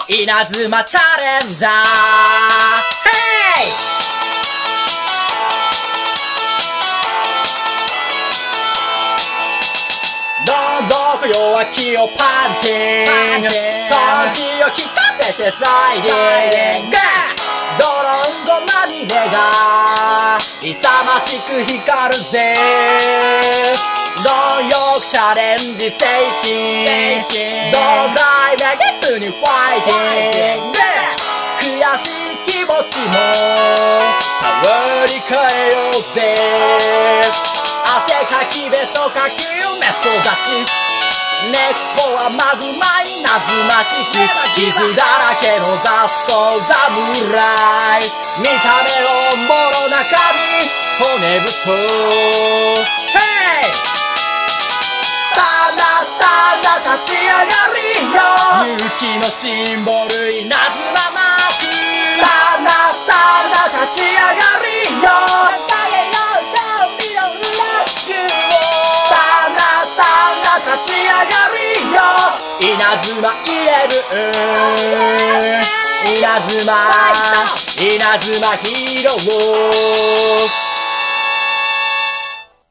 稲妻チャレンジャー。ヘイどんどく弱気をパンチング、パンチを効かせてスライディング、ドロンゴまみれが勇ましく光るぜ。貪欲チャレンジ精神、どのくらいめげずにファイティング、悔しい気持ちもパワーに変えようぜ。汗かきべそかき夢育ち、根っこはマグマになずましき傷だらけの雑草侍、見た目のもろ中身骨太。ヘイスタンダ立ち上がりよ、勇気のシンボル稲妻マーク。スタンダ立ち上がりよ、稲妻イレブン、稲妻ヒーロー。